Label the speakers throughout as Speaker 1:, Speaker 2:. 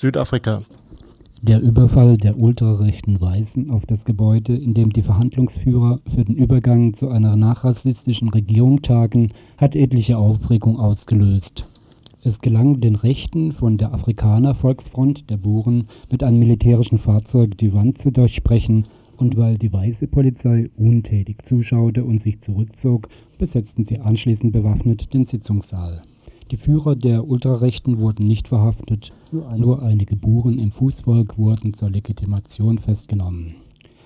Speaker 1: Südafrika.
Speaker 2: Der Überfall der ultrarechten Weißen auf das Gebäude, in dem die Verhandlungsführer für den Übergang zu einer nachrassistischen Regierung tagen, hat etliche Aufregung ausgelöst. Es gelang den Rechten von der Afrikaner-Volksfront der Buren mit einem militärischen Fahrzeug die Wand zu durchbrechen, und weil die weiße Polizei untätig zuschaute und sich zurückzog, besetzten sie anschließend bewaffnet den Sitzungssaal. Die Führer der Ultrarechten wurden nicht verhaftet, nur einige Buren im Fußvolk wurden zur Legitimation festgenommen.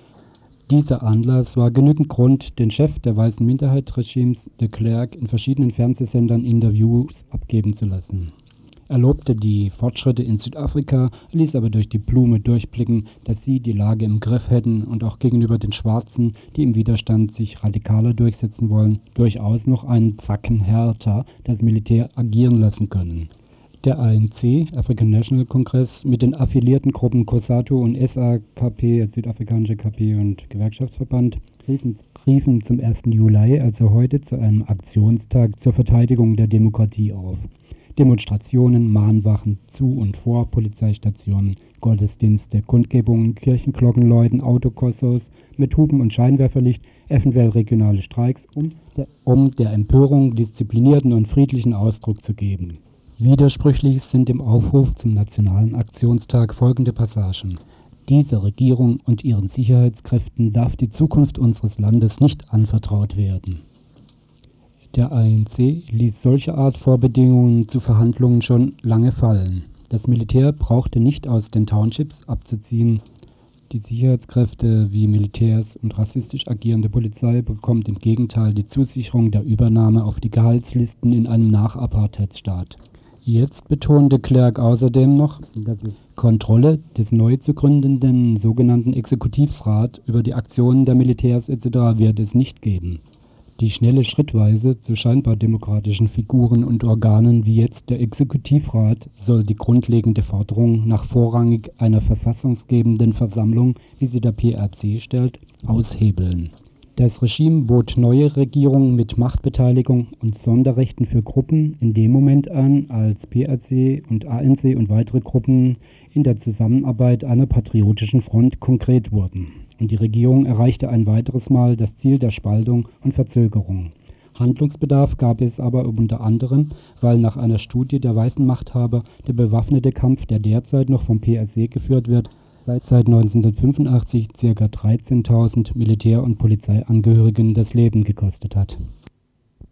Speaker 2: Dieser Anlass war genügend Grund, den Chef der weißen Minderheitsregimes, de Klerk, in verschiedenen Fernsehsendern Interviews abgeben zu lassen. Er lobte die Fortschritte in Südafrika, ließ aber durch die Blume durchblicken, dass sie die Lage im Griff hätten und auch gegenüber den Schwarzen, die im Widerstand sich radikaler durchsetzen wollen, durchaus noch einen Zacken härter das Militär agieren lassen können. Der ANC, African National Congress, mit den affiliierten Gruppen COSATU und SAKP, Südafrikanische KP und Gewerkschaftsverband, riefen zum 1. Juli, also heute, zu einem Aktionstag zur Verteidigung der Demokratie auf. Demonstrationen, Mahnwachen zu und vor Polizeistationen, Gottesdienste, Kundgebungen, Kirchenglockenläuten, Autokorsos mit Hupen und Scheinwerferlicht, eventuell regionale Streiks, um der Empörung disziplinierten und friedlichen Ausdruck zu geben. Widersprüchlich sind im Aufruf zum Nationalen Aktionstag folgende Passagen. Dieser Regierung und ihren Sicherheitskräften darf die Zukunft unseres Landes nicht anvertraut werden. Der ANC ließ solche Art Vorbedingungen zu Verhandlungen schon lange fallen. Das Militär brauchte nicht aus den Townships abzuziehen. Die Sicherheitskräfte wie Militärs und rassistisch agierende Polizei bekommt im Gegenteil die Zusicherung der Übernahme auf die Gehaltslisten in einem Nach-Apartheid-Staat. Jetzt betonte Klerk außerdem noch, dass es Kontrolle des neu zu gründenden sogenannten Exekutivrat über die Aktionen der Militärs etc. wird es nicht geben. Die schnelle Schrittweise zu scheinbar demokratischen Figuren und Organen wie jetzt der Exekutivrat soll die grundlegende Forderung nach vorrangig einer verfassungsgebenden Versammlung, wie sie der PRC stellt, aushebeln. Das Regime bot neue Regierungen mit Machtbeteiligung und Sonderrechten für Gruppen in dem Moment an, als PRC und ANC und weitere Gruppen in der Zusammenarbeit einer patriotischen Front konkret wurden. Und die Regierung erreichte ein weiteres Mal das Ziel der Spaltung und Verzögerung. Handlungsbedarf gab es aber unter anderem, weil nach einer Studie der weißen Machthaber der bewaffnete Kampf, der derzeit noch vom PRC geführt wird, seit 1985 ca. 13.000 Militär- und Polizeiangehörigen das Leben gekostet hat.